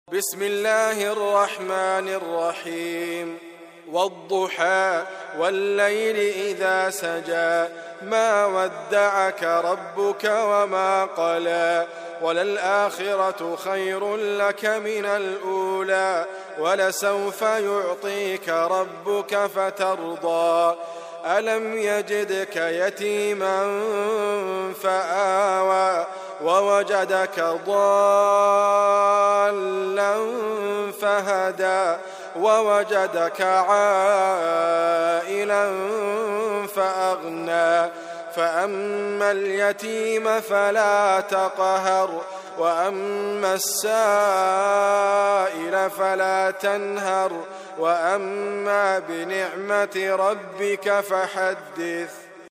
بسم الله الرحمن الرحيم والضحى والليل إذا سجى ما ودعك ربك وما قلى وللآخرة خير لك من الأولى ولسوف يعطيك ربك فترضى ألم يجدك يتيما فآوى ووجدك ضالا فهدى ووجدك عائلا فأغنى فأما اليتيم فلا تقهر وأما السائل فلا تنهر وأما بنعمة ربك فحدث.